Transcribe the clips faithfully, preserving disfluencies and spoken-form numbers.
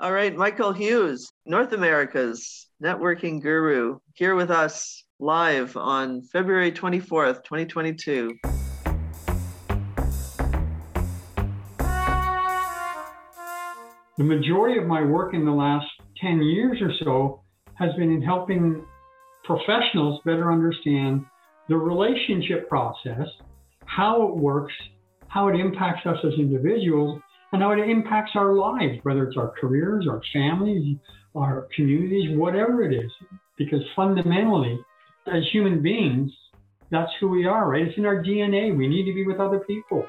All right, Michael Hughes, North America's networking guru, here with us live on February twenty-fourth, twenty twenty-two. The majority of my work in the last ten years or so has been in helping professionals better understand the relationship process, how it works, how it impacts us as individuals, and how it impacts our lives, whether it's our careers, our families, our communities, whatever it is. Because fundamentally, as human beings, that's who we are, right? It's in our D N A. We need to be with other people.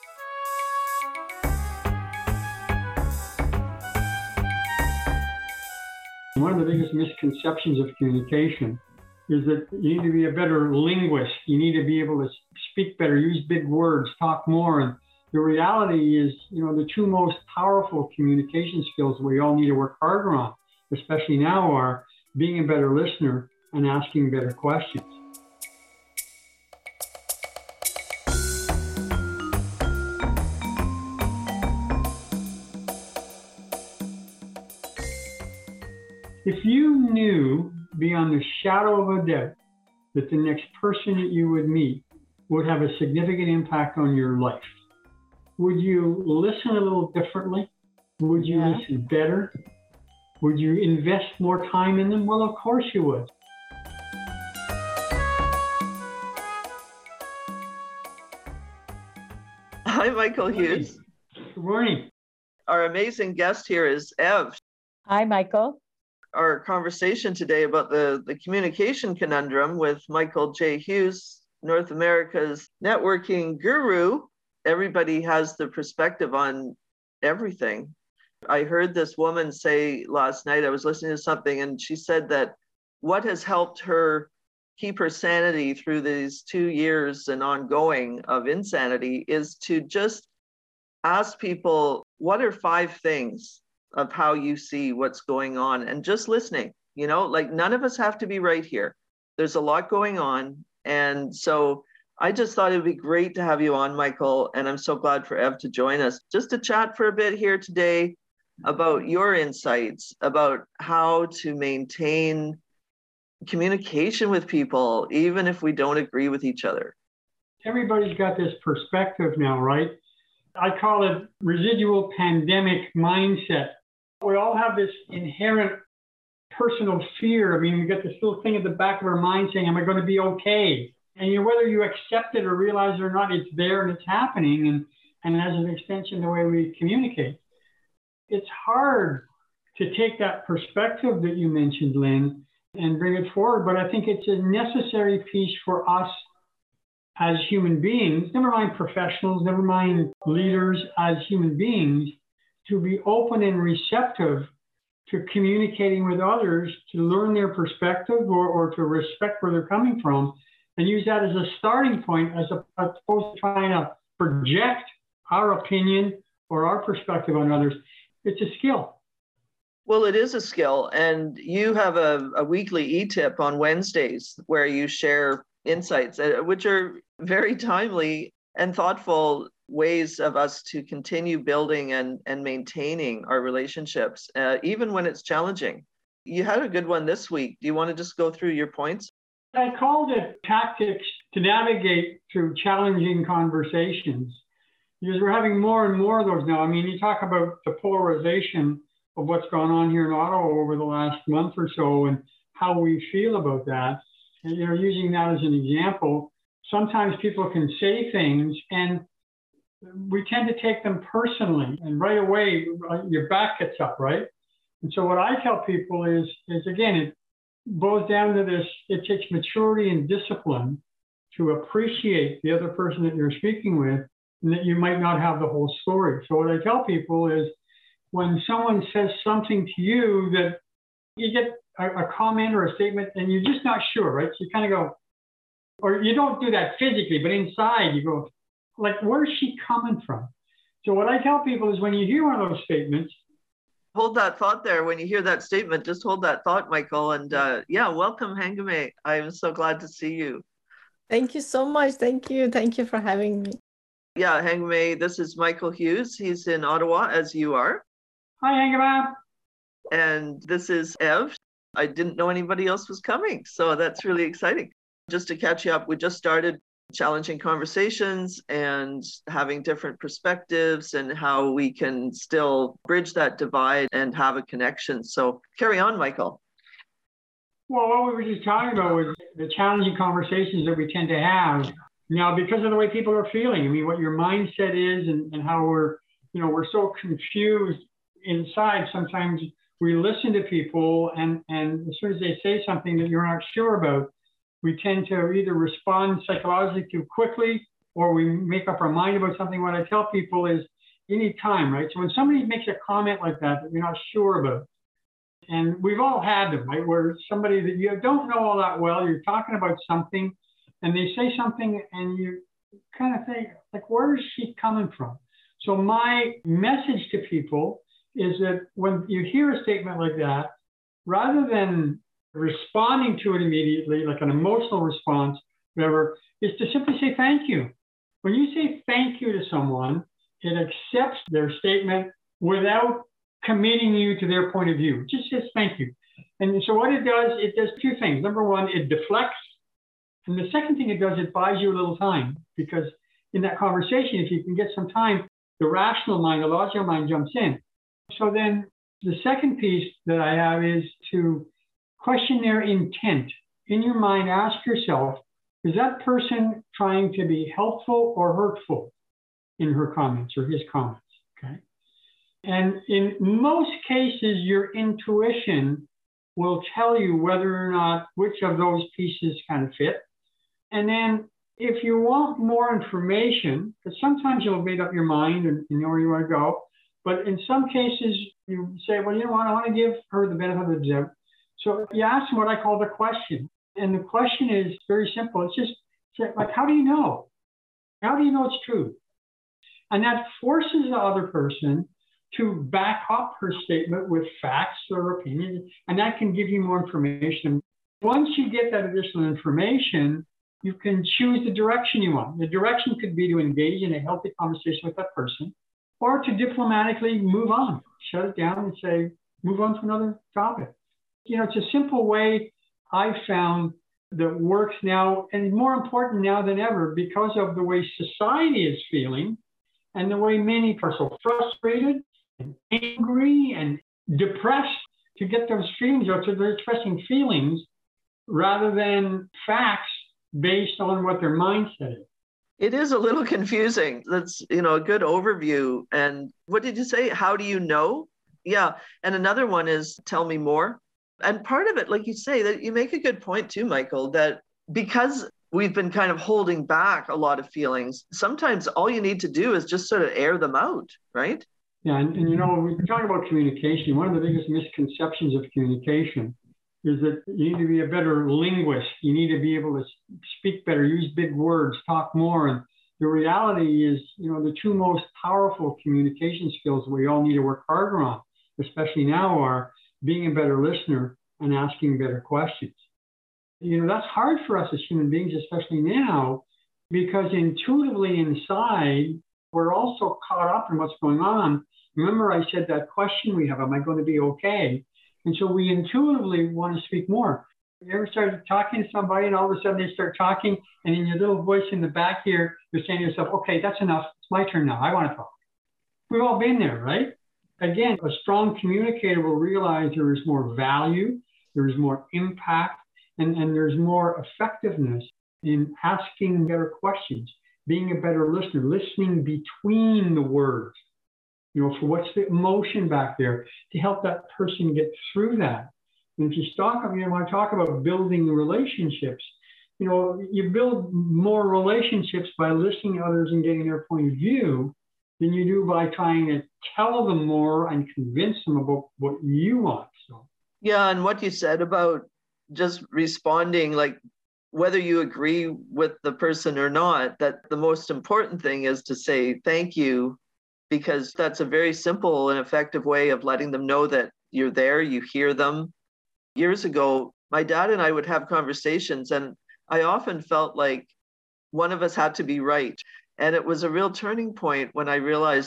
One of the biggest misconceptions of communication is that you need to be a better linguist. You need to be able to speak better, use big words, talk more. And the reality is, you know, the two most powerful communication skills we all need to work harder on, especially now, are being a better listener and asking better questions. If you knew beyond the shadow of a doubt that the next person that you would meet would have a significant impact on your life, would you listen a little differently? Would you yeah. listen better? Would you invest more time in them? Well, of course you would. Hi, Michael Hughes. Good morning. Our amazing guest here is Ev. Hi, Michael. Our conversation today about the, the communication conundrum with Michael J. Hughes, North America's networking guru. Everybody has the perspective on everything. I heard this woman say last night, I was listening to something, and she said that what has helped her keep her sanity through these two years and ongoing of insanity is to just ask people, what are five things of how you see what's going on, and just listening, you know, like none of us have to be right here. There's a lot going on. And so I just thought it'd be great to have you on, Michael. And I'm so glad for Ev to join us just to chat for a bit here today about your insights about how to maintain communication with people, even if we don't agree with each other. Everybody's got this perspective now, right? I call it residual pandemic mindset. We all have this inherent personal fear. I mean, we got this little thing at the back of our mind saying, am I going to be okay? And you know, whether you accept it or realize it or not, it's there and it's happening. And, and as an extension, the way we communicate. It's hard to take that perspective that you mentioned, Lynn, and bring it forward. But I think it's a necessary piece for us as human beings, never mind professionals, never mind leaders, as human beings, to be open and receptive to communicating with others, to learn their perspective or, or to respect where they're coming from, and use that as a starting point as opposed to trying to project our opinion or our perspective on others. It's a skill. Well, it is a skill. And you have a, a weekly e-tip on Wednesdays where you share insights, uh, which are very timely and thoughtful ways of us to continue building and, and maintaining our relationships, uh, even when it's challenging. You had a good one this week. Do you want to just go through your points? I called it tactics to navigate through challenging conversations, because we're having more and more of those now. I mean, you talk about the polarization of what's gone on here in Ottawa over the last month or so and how we feel about that. And, you know, using that as an example, sometimes people can say things and we tend to take them personally, and right away your back gets up, right? And so what I tell people is, is again, it boils down to this, it takes maturity and discipline to appreciate the other person that you're speaking with, and that you might not have the whole story. So what I tell people is, when someone says something to you that you get a, a comment or a statement and you're just not sure, right? So you kind of go, or you don't do that physically, but inside you go, like, where's she coming from? So what I tell people is, when you hear one of those statements, hold that thought there. When you hear that statement, just hold that thought, Michael. And uh, yeah, welcome, Hangame. I'm so glad to see you. Thank you so much. Thank you. Thank you for having me. Yeah, Hangame, this is Michael Hughes. He's in Ottawa, as you are. Hi, Hangame. And this is Ev. I didn't know anybody else was coming, so that's really exciting. Just to catch you up, we just started challenging conversations and having different perspectives and how we can still bridge that divide and have a connection. So carry on, Michael. Well, what we were just talking about was the challenging conversations that we tend to have now because of the way people are feeling. I mean, what your mindset is and, and how we're, you know, we're so confused inside. Sometimes we listen to people and, and as soon as they say something that you're not sure about, we tend to either respond psychologically too quickly or we make up our mind about something. What I tell people is you need time, right? So when somebody makes a comment like that that you're not sure about, and we've all had them, right? Where somebody that you don't know all that well, you're talking about something and they say something and you kind of think, like, where is she coming from? So my message to people is that when you hear a statement like that, rather than responding to it immediately, like an emotional response, whatever, is to simply say thank you. When you say thank you to someone, it accepts their statement without committing you to their point of view. It just says thank you. And so what it does, it does two things. Number one, it deflects. And the second thing it does, it buys you a little time, because in that conversation, if you can get some time, the rational mind, the logical mind jumps in. So then the second piece that I have is to question their intent. In your mind, ask yourself, is that person trying to be helpful or hurtful in her comments or his comments? Okay. And in most cases, your intuition will tell you whether or not which of those pieces kind of fit. And then if you want more information, because sometimes you'll make up your mind and you know where you want to go, but in some cases you say, well, you know what, I want to give her the benefit of the doubt. So you ask them what I call the question. And the question is very simple. It's just like, how do you know? How do you know it's true? And that forces the other person to back up her statement with facts or opinions, and that can give you more information. Once you get that additional information, you can choose the direction you want. The direction could be to engage in a healthy conversation with that person, or to diplomatically move on, shut it down and say, move on to another topic. You know, it's a simple way I've found that works now, and more important now than ever, because of the way society is feeling and the way many are so frustrated and angry and depressed to get those feelings out. So they're expressing feelings rather than facts based on what their mindset is. It is a little confusing. That's, you know, a good overview. And what did you say? How do you know? Yeah. And another one is tell me more. And part of it, like you say, that you make a good point too, Michael, that because we've been kind of holding back a lot of feelings, sometimes all you need to do is just sort of air them out, right? Yeah. And, and you know, when we talk about communication, one of the biggest misconceptions of communication is that you need to be a better linguist. You need to be able to speak better, use big words, talk more. And the reality is, you know, the two most powerful communication skills we all need to work harder on, especially now, are being a better listener and asking better questions. You know, that's hard for us as human beings, especially now, because intuitively inside, we're also caught up in what's going on. Remember, I said that question we have, am I going to be okay? And so we intuitively want to speak more. You ever started talking to somebody and all of a sudden they start talking and in your little voice in the back here, you're saying to yourself, okay, that's enough. It's my turn now. I want to talk. We've all been there, right? Again, a strong communicator will realize there is more value, there is more impact, and, and there's more effectiveness in asking better questions, being a better listener, listening between the words. You know, for what's the emotion back there to help that person get through that. And if you talk, you know, when I talk about building relationships, you know, you build more relationships by listening to others and getting their point of view than you do by trying to tell them more and convince them about what you want. So, yeah, and what you said about just responding, like whether you agree with the person or not, that the most important thing is to say thank you, because that's a very simple and effective way of letting them know that you're there, you hear them. Years ago, my dad and I would have conversations, and I often felt like one of us had to be right. And it was a real turning point when I realized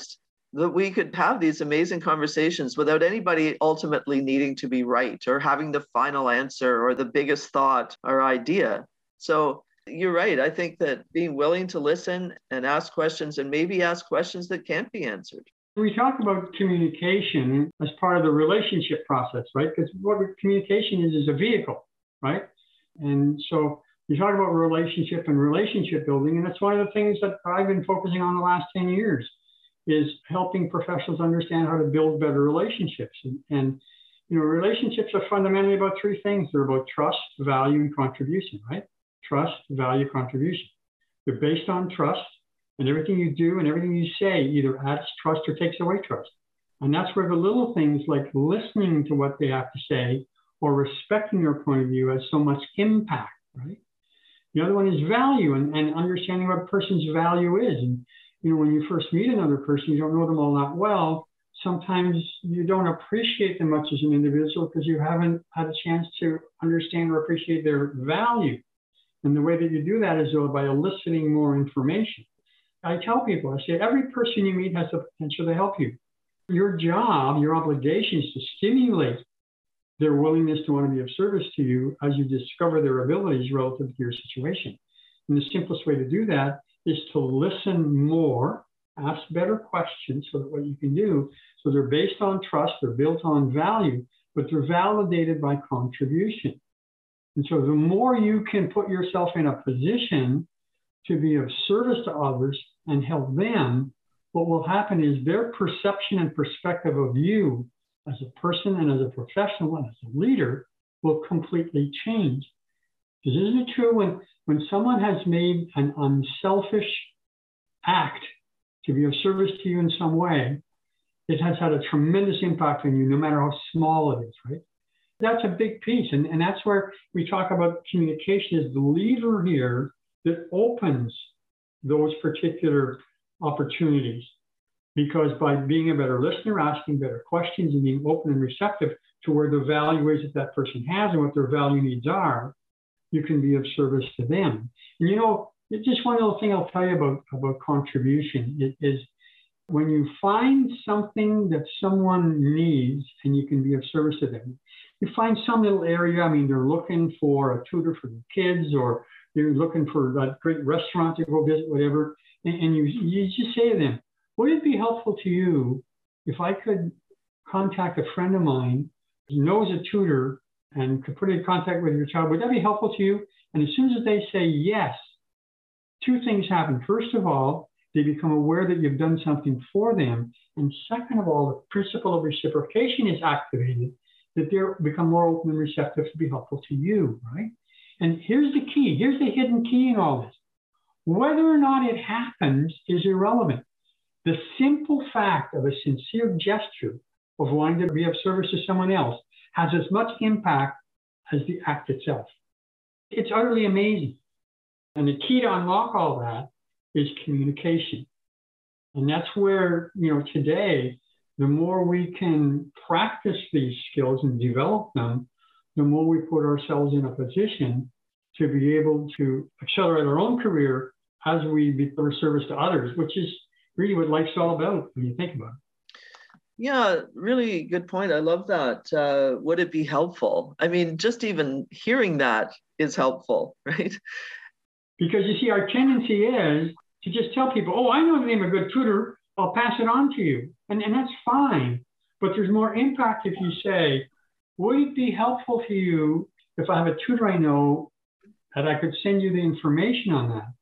that we could have these amazing conversations without anybody ultimately needing to be right or having the final answer or the biggest thought or idea. So you're right. I think that being willing to listen and ask questions, and maybe ask questions that can't be answered. We talk about communication as part of the relationship process, right? Because what communication is, is a vehicle, right? And so you talk about relationship and relationship building, and that's one of the things that I've been focusing on the last ten years, is helping professionals understand how to build better relationships. And, and you know, relationships are fundamentally about three things. They're about trust, value, and contribution, right? Trust, value, contribution. They're based on trust, and everything you do and everything you say either adds trust or takes away trust. And that's where the little things like listening to what they have to say or respecting their point of view has so much impact, right? The other one is value, and, and understanding what a person's value is. And you know, when you first meet another person, you don't know them all that well. Sometimes you don't appreciate them much as an individual because you haven't had a chance to understand or appreciate their value. And the way that you do that is by eliciting more information. I tell people, I say, every person you meet has the potential to help you. Your job, your obligation is to stimulate their willingness to want to be of service to you as you discover their abilities relative to your situation. And the simplest way to do that is to listen more, ask better questions, so that what you can do, so they're based on trust, they're built on value, but they're validated by contribution. And so the more you can put yourself in a position to be of service to others and help them, what will happen is their perception and perspective of you as a person and as a professional and as a leader will completely change. Because isn't it true when, when someone has made an unselfish act to be of service to you in some way, it has had a tremendous impact on you, no matter how small it is, right? That's a big piece. And, and that's where we talk about communication as the lever here that opens those particular opportunities. Because by being a better listener, asking better questions, and being open and receptive to where the value is that that person has and what their value needs are, you can be of service to them. And you know, just one little thing I'll tell you about, about contribution is, is when you find something that someone needs and you can be of service to them, you find some little area, I mean, they're looking for a tutor for their kids, or they're looking for a great restaurant to go visit, whatever, and, and you, you just say to them, would it be helpful to you if I could contact a friend of mine who knows a tutor and could put in contact with your child? Would that be helpful to you? And as soon as they say yes, two things happen. First of all, they become aware that you've done something for them. And second of all, the principle of reciprocation is activated, that they become more open and receptive to be helpful to you, right? And here's the key. Here's the hidden key in all this. Whether or not it happens is irrelevant. The simple fact of a sincere gesture of wanting to be of service to someone else has as much impact as the act itself. It's utterly amazing. And the key to unlock all that is communication. And that's where, you know, today, the more we can practice these skills and develop them, the more we put ourselves in a position to be able to accelerate our own career as we be of service to others, which is really what life's all about when you think about it. Yeah, really good point. I love that. Uh, would it be helpful? I mean, just even hearing that is helpful, right? Because you see, our tendency is to just tell people, oh, I know the name of a good tutor, I'll pass it on to you. And, and that's fine. But there's more impact if you say, would it be helpful to you if I have a tutor I know that I could send you the information on that?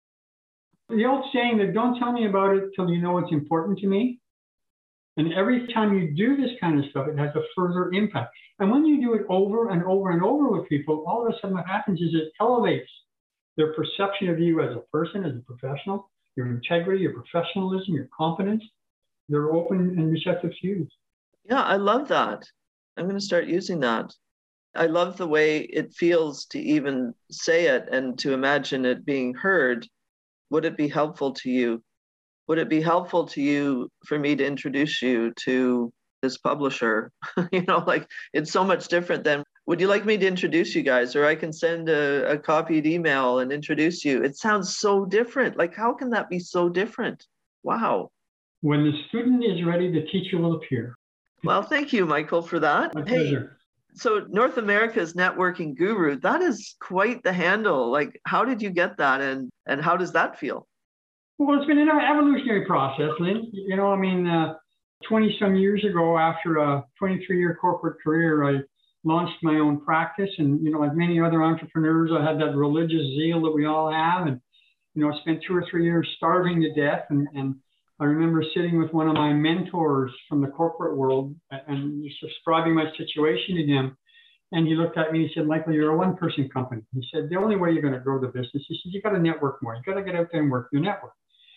The old saying that don't tell me about it till you know it's important to me. And every time you do this kind of stuff, it has a further impact. And when you do it over and over and over with people, all of a sudden what happens is it elevates their perception of you as a person, as a professional, your integrity, your professionalism, your competence. They're open and receptive to you. Yeah, I love that. I'm going to start using that. I love the way it feels to even say it and to imagine it being heard. Would it be helpful to you? Would it be helpful to you for me to introduce you to this publisher? You know, like it's so much different than, would you like me to introduce you guys? Or I can send a, a copied email and introduce you. It sounds so different. Like, how can that be so different? Wow. When the student is ready, the teacher will appear. Well, thank you, Michael, for that. My hey, pleasure. So North America's Networking Guru, that is quite the handle. Like, how did you get that, and, and how does that feel? Well, it's been an evolutionary process, Lynn. You know, I mean, uh, twenty some years ago, after a twenty-three year corporate career, I launched my own practice. And, you know, like many other entrepreneurs, I had that religious zeal that we all have. And, you know, I spent two or three years starving to death. And, and I remember sitting with one of my mentors from the corporate world and just describing my situation to him. And he looked at me and he said, Michael, you're a one person company. He said, the only way you're going to grow the business, he said, you got to network more. You got to get out there and work your network.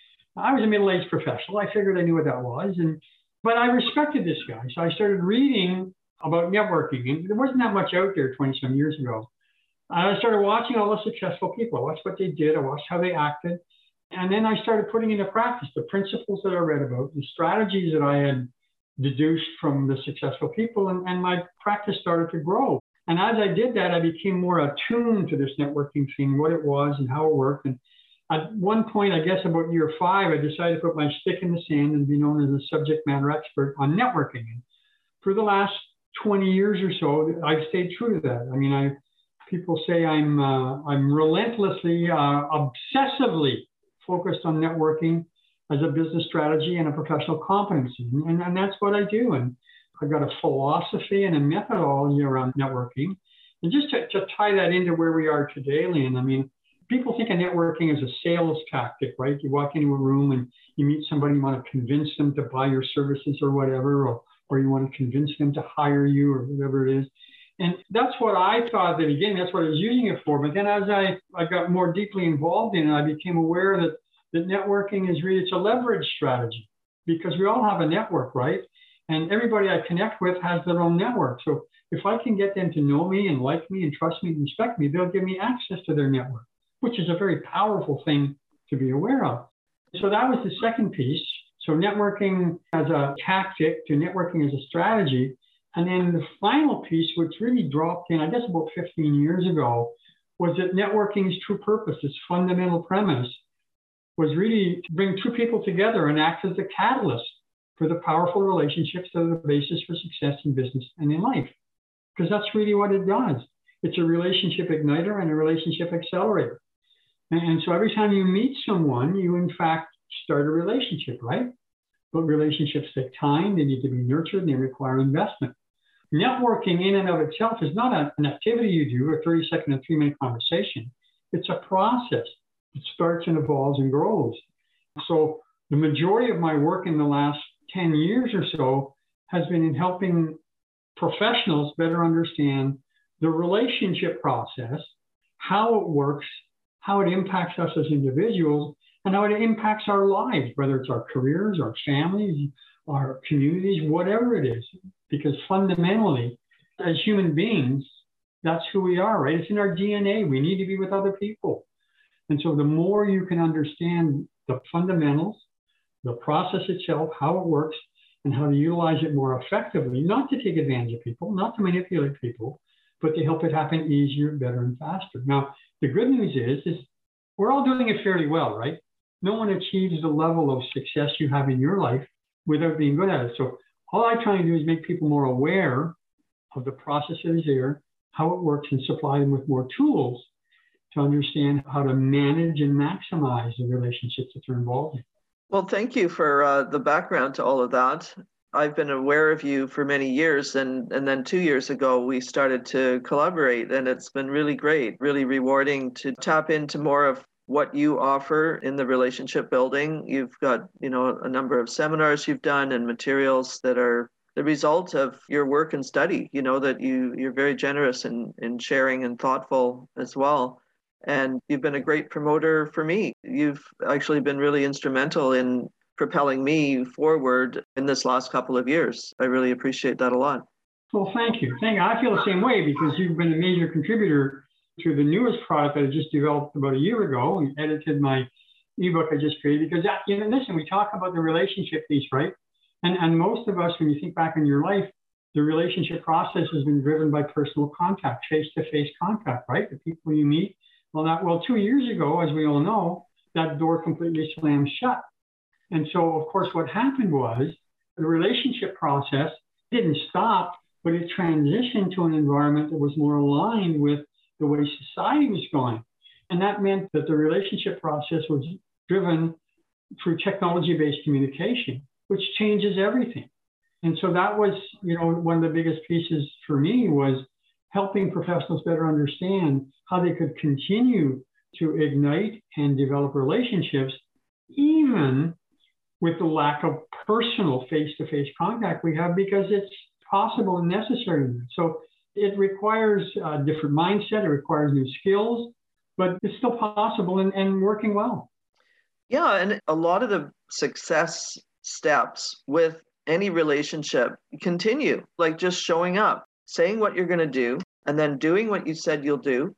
I was a middle-aged professional. I figured I knew what that was. And, but I respected this guy. So I started reading about networking. And there wasn't that much out there twenty some years ago. I started watching all the successful people. I watched what they did. I watched how they acted. And then I started putting into practice the principles that I read about, the strategies that I had deduced from the successful people, and, and my practice started to grow. And as I did that, I became more attuned to this networking thing, what it was and how it worked. And at one point, I guess about year five, I decided to put my stick in the sand and be known as a subject matter expert on networking. And for the last twenty years or so, I've stayed true to that. I mean, I people say I'm uh, I'm relentlessly, uh, obsessively focused on networking as a business strategy and a professional competency. And, and that's what I do. And I've got a philosophy and a methodology around networking. And just to, to tie that into where we are today, Lynn, I mean, people think of networking as a sales tactic, right? You walk into a room and you meet somebody, you want to convince them to buy your services or whatever, or, or you want to convince them to hire you or whatever it is. And that's what I thought at the beginning, that's what I was using it for. But then as I, I got more deeply involved in it, I became aware that, that networking is really, it's a leverage strategy, because we all have a network, right? And everybody I connect with has their own network. So if I can get them to know me and like me and trust me and respect me, they'll give me access to their network, which is a very powerful thing to be aware of. So that was the second piece. So networking as a tactic to networking as a strategy. And then the final piece, which really dropped in, I guess about fifteen years ago, was that networking's true purpose, its fundamental premise, was really to bring two people together and act as a catalyst for the powerful relationships that are the basis for success in business and in life. Because that's really what it does. It's a relationship igniter and a relationship accelerator. And, and so every time you meet someone, you in fact start a relationship, right? But relationships take time, they need to be nurtured, and they require investment. Networking in and of itself is not a, an activity you do, a thirty second and three minute conversation. It's a process. It starts and evolves and grows. So the majority of my work in the last ten years or so has been in helping professionals better understand the relationship process, how it works, how it impacts us as individuals, and how it impacts our lives, whether it's our careers, our families, our communities, whatever it is. Because fundamentally, as human beings, that's who we are, right? It's in our D N A. We need to be with other people. And so the more you can understand the fundamentals, the process itself, how it works, and how to utilize it more effectively, not to take advantage of people, not to manipulate people, but to help it happen easier, better, and faster. Now, the good news is, is we're all doing it fairly well, right? No one achieves the level of success you have in your life without being good at it. So all I try to do is make people more aware of the process that is there, how it works, and supply them with more tools to understand how to manage and maximize the relationships that they're involved in. Well, thank you for uh, the background to all of that. I've been aware of you for many years, and, and then two years ago, we started to collaborate, and it's been really great, really rewarding to tap into more of what you offer in the relationship building. You've got, you know, a number of seminars you've done and materials that are the result of your work and study, you know, that you, you're very generous in, in sharing and thoughtful as well. And you've been a great promoter for me. You've actually been really instrumental in propelling me forward in this last couple of years. I really appreciate that a lot. Well, thank you. Thank you. I feel the same way, because you've been a major contributor to the newest product that I just developed about a year ago and edited my ebook I just created. Because, you know, listen, we talk about the relationship piece, right? And, and most of us, when you think back in your life, the relationship process has been driven by personal contact, face-to-face contact, right? The people you meet. Well, that, well, two years ago, as we all know, that door completely slammed shut. And so, of course, what happened was the relationship process didn't stop, but it transitioned to an environment that was more aligned with the way society was going. And that meant that the relationship process was driven through technology-based communication, which changes everything. And so that was, you know, one of the biggest pieces for me was helping professionals better understand how they could continue to ignite and develop relationships, even with the lack of personal face-to-face contact we have, because it's possible and necessary. So it requires a different mindset, it requires new skills, but it's still possible and, and working well. Yeah, and a lot of the success steps with any relationship continue, like just showing up, saying what you're going to do, and then doing what you said you'll do,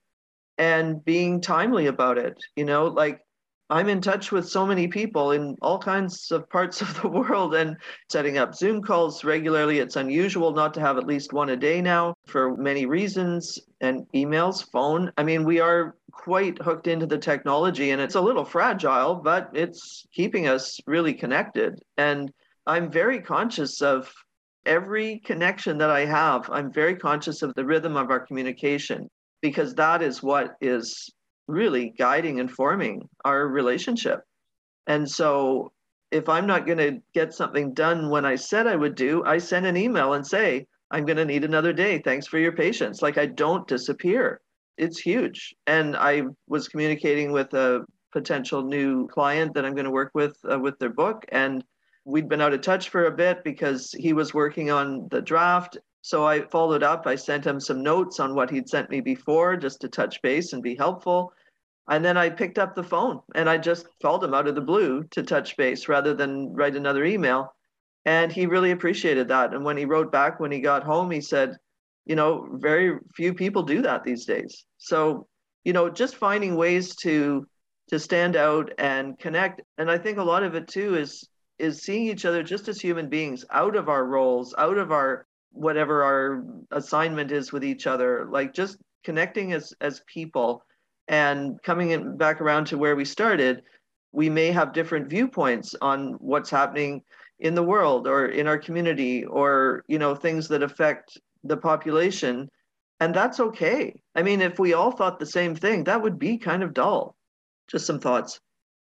and being timely about it. You know, like I'm in touch with so many people in all kinds of parts of the world and setting up Zoom calls regularly. It's unusual not to have at least one a day now for many reasons, and emails, phone. I mean, we are quite hooked into the technology, and it's a little fragile, but it's keeping us really connected. And I'm very conscious of every connection that I have. I'm very conscious of the rhythm of our communication, because that is what is really guiding and forming our relationship. And so if I'm not going to get something done when I said I would do, I send an email and say, I'm going to need another day. Thanks for your patience. Like, I don't disappear. It's huge. And I was communicating with a potential new client that I'm going to work with uh, with their book. And we'd been out of touch for a bit because he was working on the draft. So I followed up. I sent him some notes on what he'd sent me before, just to touch base and be helpful. And then I picked up the phone and I just called him out of the blue to touch base rather than write another email. And he really appreciated that. And when he wrote back, when he got home, he said, you know, very few people do that these days. So, you know, just finding ways to to stand out and connect. And I think a lot of it too is is seeing each other just as human beings, out of our roles, out of our whatever our assignment is with each other, like just connecting as as people. And coming in back around to where we started, we may have different viewpoints on what's happening in the world or in our community, or, you know, things that affect the population. And that's okay. I mean, if we all thought the same thing, that would be kind of dull. Just some thoughts.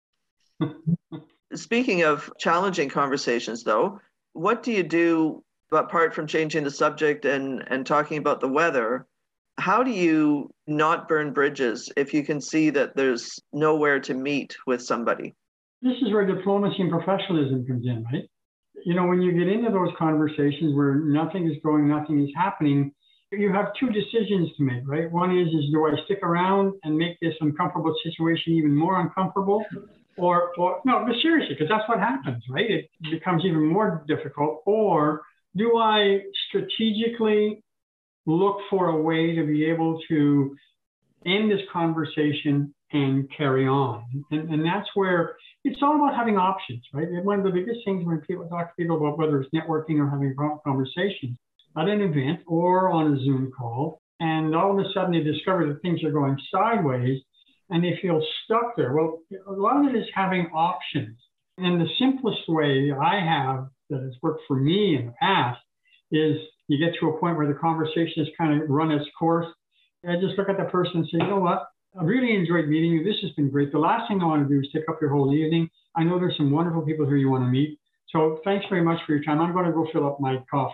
Speaking of challenging conversations, though, what do you do apart from changing the subject and, and talking about the weather? How do you not burn bridges if you can see that there's nowhere to meet with somebody? This is where diplomacy and professionalism comes in, right? You know, when you get into those conversations where nothing is going, nothing is happening, you have two decisions to make, right? One is, is do I stick around and make this uncomfortable situation even more uncomfortable? Or, or no, but seriously, because that's what happens, right? It becomes even more difficult. Or do I strategically look for a way to be able to end this conversation and carry on? And, and that's where it's all about having options, right? And one of the biggest things when people talk to people about whether it's networking or having conversations at an event or on a Zoom call, and all of a sudden they discover that things are going sideways and they feel stuck there. Well, a lot of it is having options. And the simplest way I have that has worked for me in the past is you get to a point where the conversation has kind of run its course. I just look at the person and say, you know what? I really enjoyed meeting you. This has been great. The last thing I want to do is take up your whole evening. I know there's some wonderful people here you want to meet. So thanks very much for your time. I'm going to go fill up my coffee.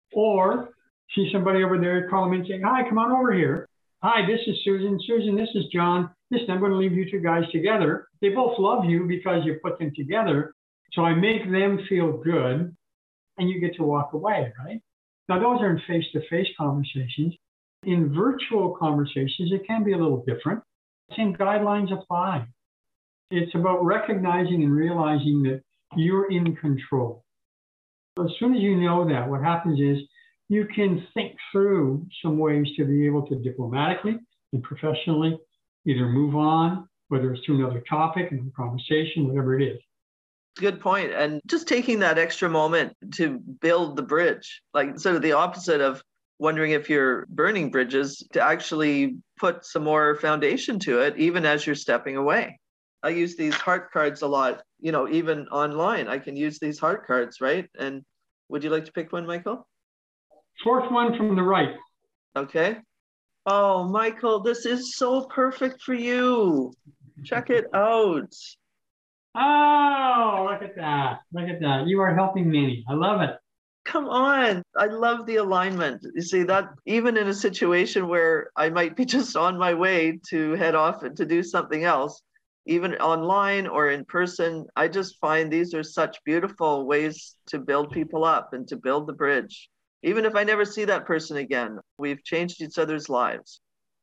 Or see somebody over there, call them in and say, hi, come on over here. Hi, this is Susan. Susan, this is John. Listen, I'm going to leave you two guys together. They both love you because you put them together. So I make them feel good and you get to walk away, right? Now, those are in face-to-face conversations. In virtual conversations, it can be a little different. Same guidelines apply. It's about recognizing and realizing that you're in control. As soon as you know that, what happens is you can think through some ways to be able to diplomatically and professionally either move on, whether it's to another topic, another conversation, whatever it is. Good point. And just taking that extra moment to build the bridge, like sort of the opposite of wondering if you're burning bridges, to actually put some more foundation to it, even as you're stepping away. I use these heart cards a lot, you know, even online, I can use these heart cards, right? And would you like to pick one, Michael? Fourth one from the right. Okay. Oh, Michael, this is so perfect for you. Check it out. Oh, look at that. Look at that. You are helping many. I love it. Come on. I love the alignment. You see that even in a situation where I might be just on my way to head off and to do something else, even online or in person, I just find these are such beautiful ways to build people up and to build the bridge. Even if I never see that person again, we've changed each other's lives.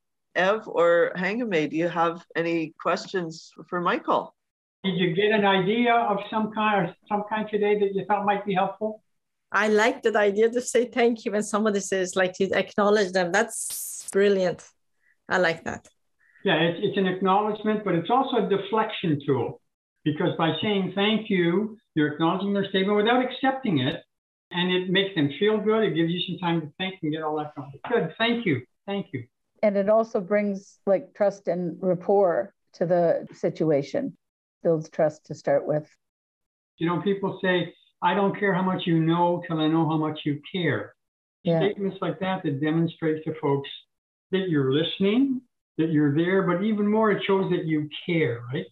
Ev or Hangame, do you have any questions for Michael? Did you get an idea of some kind or some kind today that you thought might be helpful? I like that idea to say thank you when somebody says, like, to acknowledge them. That's brilliant. I like that. Yeah, it's, it's an acknowledgement, but it's also a deflection tool, because by saying thank you, you're acknowledging their statement without accepting it, and it makes them feel good. It gives you some time to think and get all that going. Good, thank you, thank you. And it also brings like trust and rapport to the situation, builds trust to start with. You know, people say, I don't care how much you know till I know how much you care. Yeah. Statements like that that demonstrate to folks that you're listening, that you're there, but even more, it shows that you care, right?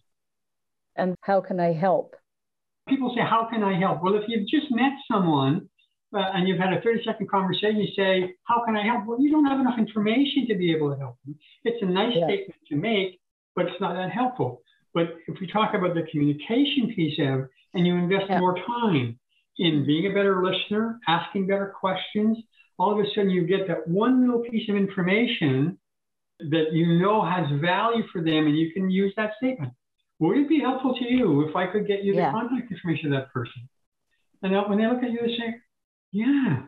And how can I help? People say, how can I help? Well, if you've just met someone uh, and you've had a thirty second conversation, you say, how can I help? Well, you don't have enough information to be able to help them. It's a nice yeah. statement to make, but it's not that helpful. But if we talk about the communication piece of, and you invest yeah. more time in being a better listener, asking better questions, all of a sudden you get that one little piece of information that you know has value for them, and you can use that statement. Would it be helpful to you if I could get you the yeah. contact information of that person? And when they look at you, they say, yeah.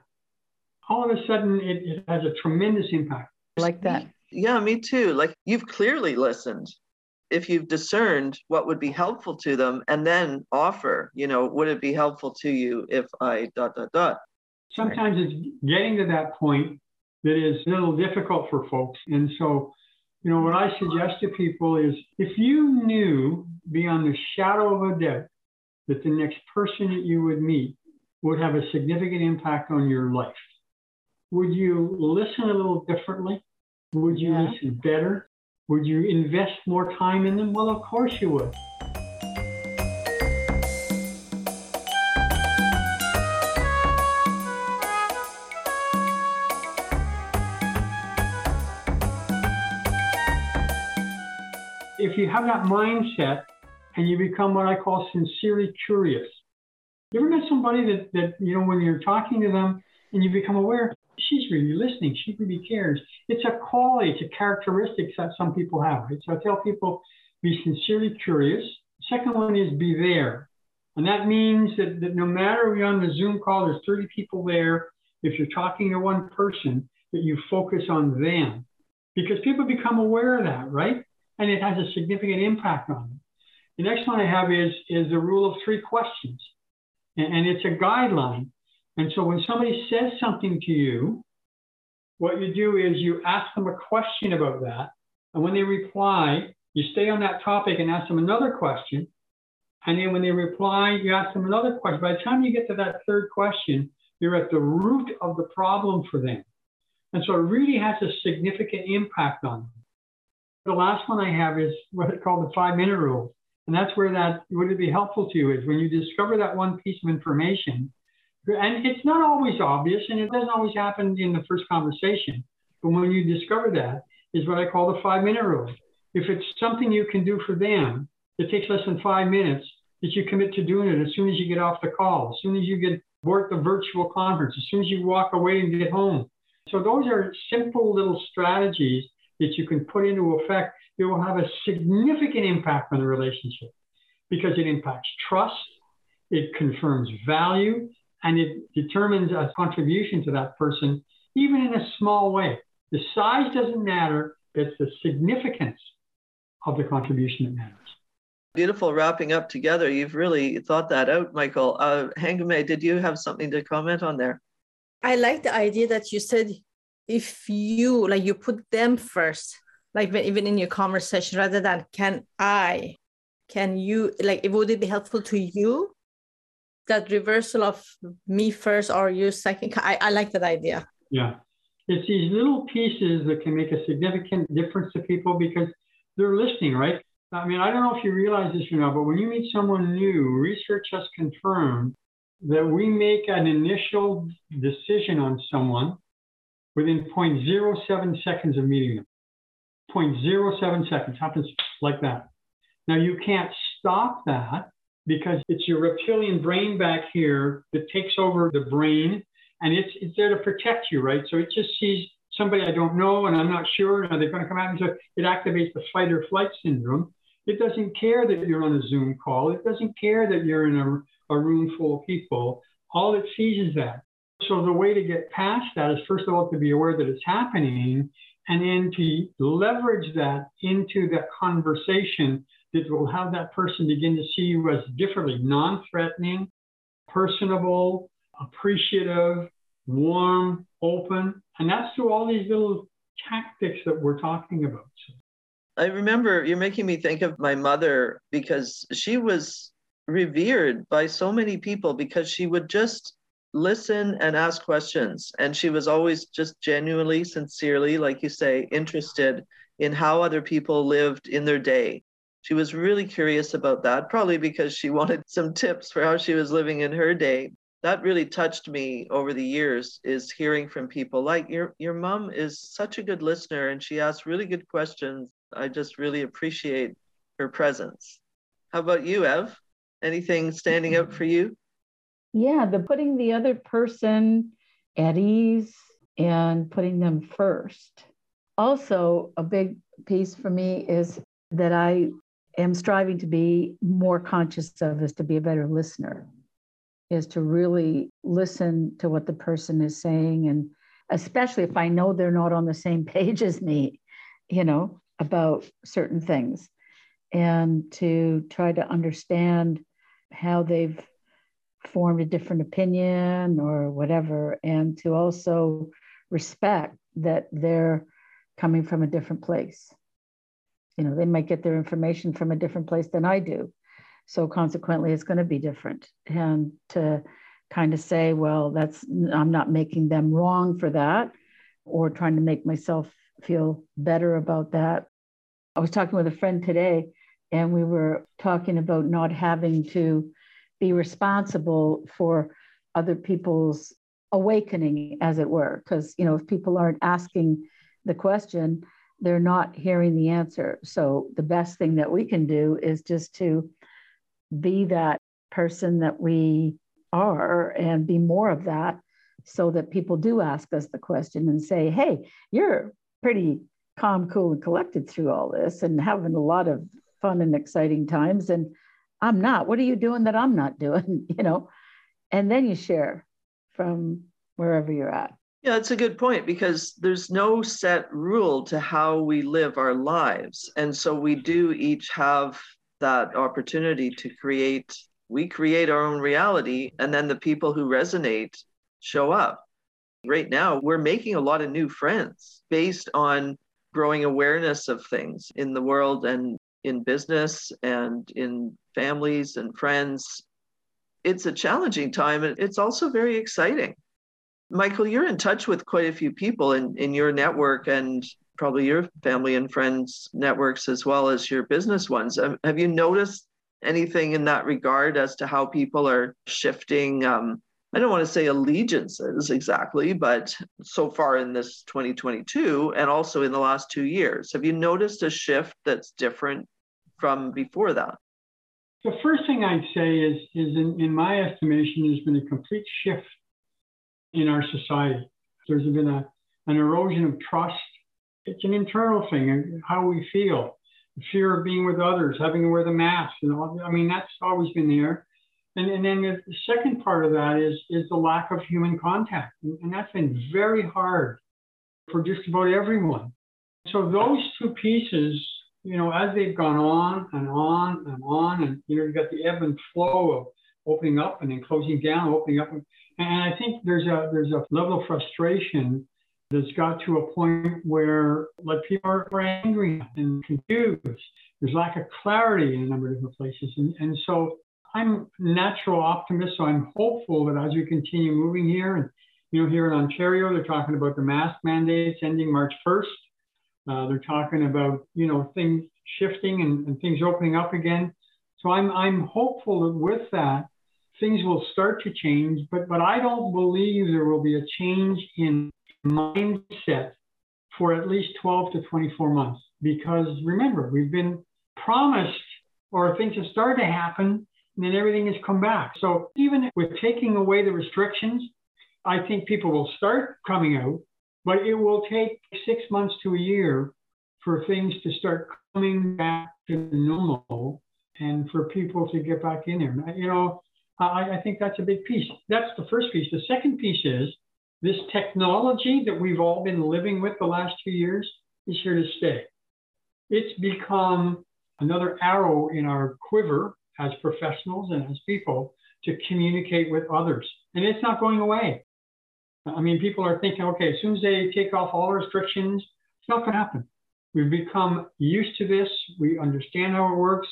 All of a sudden, it, it has a tremendous impact. Like that. Yeah, me too. Like, you've clearly listened. If you've discerned what would be helpful to them, and then offer, you know, would it be helpful to you if I dot, dot, dot. Sometimes it's getting to that point that is a little difficult for folks. And so, you know, what I suggest to people is, if you knew beyond the shadow of a doubt that the next person that you would meet would have a significant impact on your life, would you listen a little differently? Would you yeah. listen better? Would you invest more time in them? Well, of course you would. If you have that mindset and you become what I call sincerely curious. You ever met somebody that, that, you know, when you're talking to them and you become aware, she's really listening, she really cares. It's a quality, it's a characteristic that some people have, right? So I tell people, be sincerely curious. Second one is be there. And that means that, that no matter you're on the Zoom call, there's thirty people there, if you're talking to one person, that you focus on them. Because people become aware of that, right? And it has a significant impact on them. The next one I have is, is the rule of three questions. And, and it's a guideline. And so when somebody says something to you, what you do is you ask them a question about that. And when they reply, you stay on that topic and ask them another question. And then when they reply, you ask them another question. By the time you get to that third question, you're at the root of the problem for them. And so it really has a significant impact on them. The last one I have is what I call the five-minute rule. And that's where that, would it be helpful to you, is when you discover that one piece of information, and it's not always obvious, and it doesn't always happen in the first conversation, but when you discover that, is what I call the five-minute rule. If it's something you can do for them, it takes less than five minutes, that you commit to doing it as soon as you get off the call, as soon as you get work the virtual conference, as soon as you walk away and get home. So those are simple little strategies that you can put into effect that will have a significant impact on the relationship, because it impacts trust, it confirms value, and it determines a contribution to that person, even in a small way. The size doesn't matter, it's the significance of the contribution that matters. Beautiful wrapping up together. You've really thought that out, Michael. Uh, Hangame, did you have something to comment on there? I like the idea that you said, if you, like, you put them first, like even in your conversation, rather than can I. can you, like, would it be helpful to you, that reversal of me first or you second? I, I like that idea. Yeah. It's these little pieces that can make a significant difference to people because they're listening, right? I mean, I don't know if you realize this or not, but when you meet someone new, research has confirmed that we make an initial decision on someone within zero point zero seven seconds of meeting them. zero point zero seven seconds happens like that. Now, you can't stop that because it's your reptilian brain back here that takes over the brain, and it's, it's there to protect you, right? So it just sees somebody I don't know and I'm not sure, are they going to come at me? So it activates the fight or flight syndrome. It doesn't care that you're on a Zoom call. It doesn't care that you're in a, a room full of people. All it sees is that. So the way to get past that is, first of all, to be aware that it's happening, and then to leverage that into that conversation that will have that person begin to see you as differently, non-threatening, personable, appreciative, warm, open. And that's through all these little tactics that we're talking about. I remember, you're making me think of my mother, because she was revered by so many people because she would just listen and ask questions. And she was always just genuinely, sincerely, like you say, interested in how other people lived in their day. She was really curious about that, probably because she wanted some tips for how she was living in her day. That really touched me over the years, is hearing from people like, your your mom is such a good listener and she asks really good questions. I just really appreciate her presence. How about you, Ev? Anything standing out for you? Yeah, the putting the other person at ease and putting them first. Also, a big piece for me is that I am striving to be more conscious of is to be a better listener, is to really listen to what the person is saying. And especially if I know they're not on the same page as me, you know, about certain things, and to try to understand how they've formed a different opinion or whatever, and to also respect that they're coming from a different place. You know, they might get their information from a different place than I do. So consequently, it's going to be different. And to kind of say, well, that's, I'm not making them wrong for that, or trying to make myself feel better about that. I was talking with a friend today, and we were talking about not having to be responsible for other people's awakening, as it were. Because, you know, if people aren't asking the question, they're not hearing the answer. So the best thing that we can do is just to be that person that we are and be more of that, so that people do ask us the question and say, hey, you're pretty calm, cool, and collected through all this and having a lot of fun and exciting times. And I'm not. What are you doing that I'm not doing? You know, and then you share from wherever you're at. Yeah, it's a good point, because there's no set rule to how we live our lives. And so we do each have that opportunity to create, we create our own reality, and then the people who resonate show up. Right now, we're making a lot of new friends based on growing awareness of things in the world and in business and in families and friends. It's a challenging time, and it's also very exciting. Michael, you're in touch with quite a few people in, in your network, and probably your family and friends networks as well as your business ones. Um, have you noticed anything in that regard as to how people are shifting? Um, I don't want to say allegiances exactly, but so far in this twenty twenty-two and also in the last two years, have you noticed a shift that's different from before that? The first thing I'd say is, is in, in my estimation, there's been a complete shift in our society. There's been a, an erosion of trust. It's an internal thing, how we feel, the fear of being with others, having to wear the mask, and all. I mean, that's always been there. And, and then the second part of that is, is the lack of human contact. And, and that's been very hard for just about everyone. So those two pieces, you know, as they've gone on and on and on, and, you know, you've got the ebb and flow of opening up and then closing down, opening up. And I think there's a, there's a level of frustration It's got to a point where like people are angry and confused. There's lack of clarity in a number of different places. And, and so I'm a natural optimist, so I'm hopeful that as we continue moving here, and you know, here in Ontario, they're talking about the mask mandates ending March first. Uh, they're talking about, you know, things shifting and, and things opening up again. So I'm I'm hopeful that with that, things will start to change, but but I don't believe there will be a change in mindset for at least twelve to twenty-four months. Because remember, we've been promised, or things have started to happen, and then everything has come back. So even with taking away the restrictions, I think people will start coming out, but it will take six months to a year for things to start coming back to normal and for people to get back in there. You know, I, I think that's a big piece. That's the first piece. The second piece is this technology that we've all been living with the last two years is here to stay. It's become another arrow in our quiver as professionals and as people to communicate with others. And it's not going away. I mean, people are thinking, okay, as soon as they take off all restrictions, it's not going to happen. We've become used to this. We understand how it works.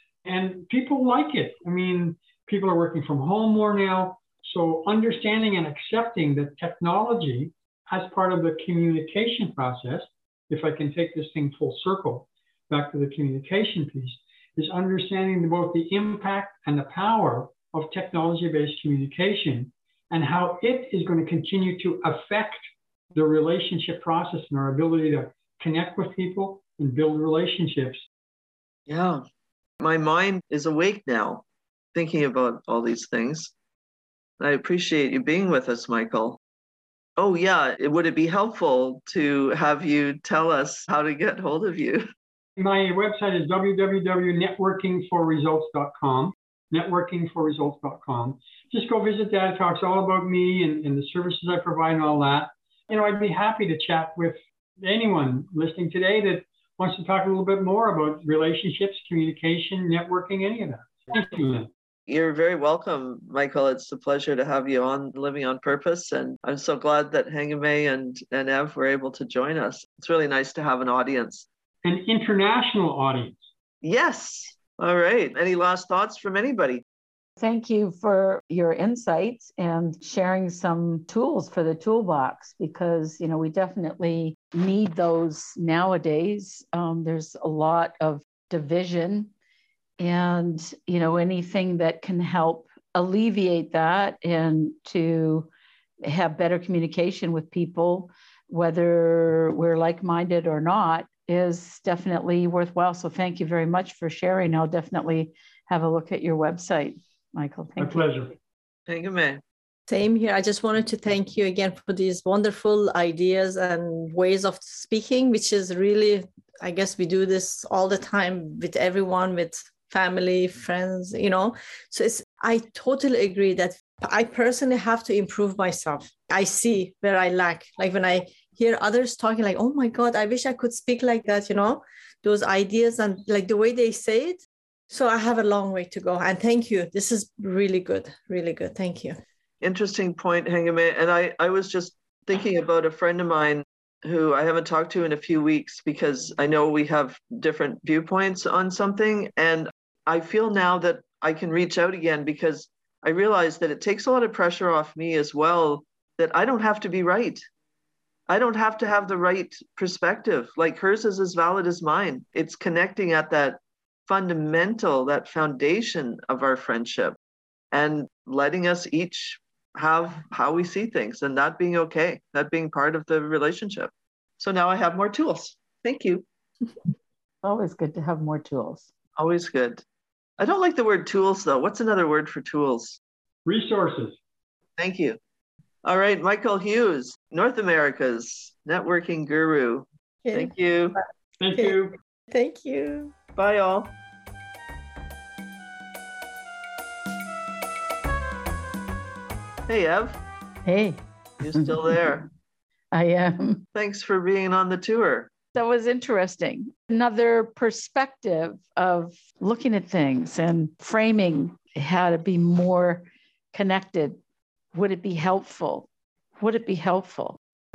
And people like it. I mean, people are working from home more now. So understanding and accepting that technology as part of the communication process, if I can take this thing full circle back to the communication piece, is understanding both the impact and the power of technology-based communication and how it is going to continue to affect the relationship process and our ability to connect with people and build relationships. Yeah, my mind is awake now, thinking about all these things. I appreciate you being with us, Michael. Oh yeah, would it be helpful to have you tell us how to get hold of you? My website is w w w dot networking for results dot com. networking for results dot com. Just go visit that. It talks all about me and, and the services I provide and all that. You know, I'd be happy to chat with anyone listening today that wants to talk a little bit more about relationships, communication, networking, any of that. Thank you, Lynn. You're very welcome, Michael. It's a pleasure to have you on Living on Purpose. And I'm so glad that Hangame and, and Ev were able to join us. It's really nice to have an audience. An international audience. Yes. All right. Any last thoughts from anybody? Thank you for your insights and sharing some tools for the toolbox, because, you know, we definitely need those nowadays. Um, there's a lot of division, and, you know, anything that can help alleviate that and to have better communication with people, whether we're like-minded or not, is definitely worthwhile. So thank you very much for sharing. I'll definitely have a look at your website, Michael. Thank My you. pleasure. Thank you, man. Same here. I just wanted to thank you again for these wonderful ideas and ways of speaking, which is really, I guess we do this all the time with everyone, with family, friends, you know. So it's, I totally agree that I personally have to improve myself. I see where I lack. Like when I hear others talking like, oh my God, I wish I could speak like that, you know, those ideas and like the way they say it. So I have a long way to go. And thank you. This is really good, really good. Thank you. Interesting point, Hangame. And I, I was just thinking about a friend of mine who I haven't talked to in a few weeks because I know we have different viewpoints on something. And I feel now that I can reach out again because I realize that it takes a lot of pressure off me as well, that I don't have to be right. I don't have to have the right perspective. Like hers is as valid as mine. It's connecting at that fundamental, that foundation of our friendship and letting us each have how we see things and that being okay, that being part of the relationship. So now I have more tools. Thank you. Always good to have more tools. Always good. I don't like the word tools though. What's another word for tools? Resources. Thank you. All right, Michael Hughes, North America's networking guru. Okay. Thank you. Thank Okay. you. Thank you. Bye all. Hey, Ev, Hey, you're still there. I am. Thanks for being on the tour. That was interesting. Another perspective of looking at things and framing how to be more connected. Would it be helpful? Would it be helpful?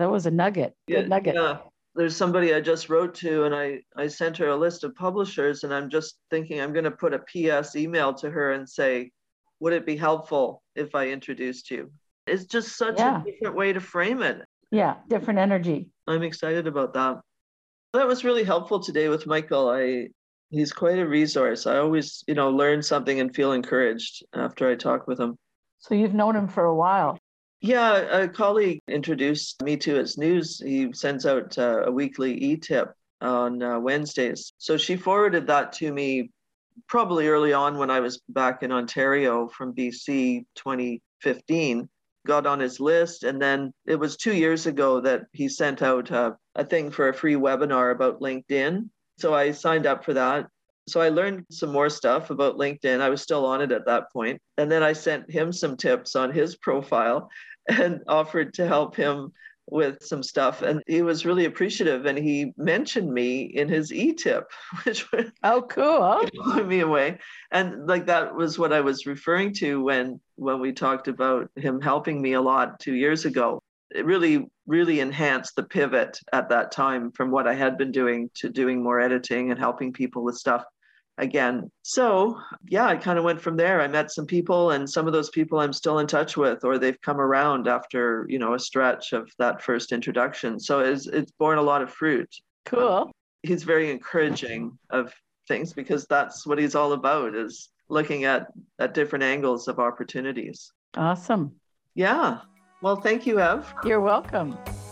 That was a nugget. Good yeah, nugget. Yeah. There's somebody I just wrote to, and I, I sent her a list of publishers, and I'm just thinking I'm going to put a P S email to her and say, would it be helpful if I introduced you? It's just such Yeah. a different way to frame it. Yeah, different energy. I'm excited about that. That was really helpful today with Michael. I he's quite a resource. I always, you know, learn something and feel encouraged after I talk with him. So you've known him for a while. Yeah, a colleague introduced me to his news. He sends out uh, a weekly e-tip on uh, Wednesdays. So she forwarded that to me probably early on when I was back in Ontario from B C twenty fifteen, got on his list. And then it was two years ago that he sent out a, a thing for a free webinar about LinkedIn. So I signed up for that. So I learned some more stuff about LinkedIn. I was still on it at that point. And then I sent him some tips on his profile and offered to help him with some stuff. And he was really appreciative. And he mentioned me in his e-tip, which oh, cool. blew me away. And like that was what I was referring to when, when we talked about him helping me a lot two years ago. It really, really enhanced the pivot at that time from what I had been doing to doing more editing and helping people with stuff again. So yeah, I kind of went from there. I met some people, and some of those people I'm still in touch with, or they've come around after, you know, a stretch of that first introduction. So it's, it's borne a lot of fruit. Cool. Um, he's very encouraging of things because that's what he's all about, is looking at, at different angles of opportunities. Awesome. Yeah. Well, thank you, Ev. You're welcome.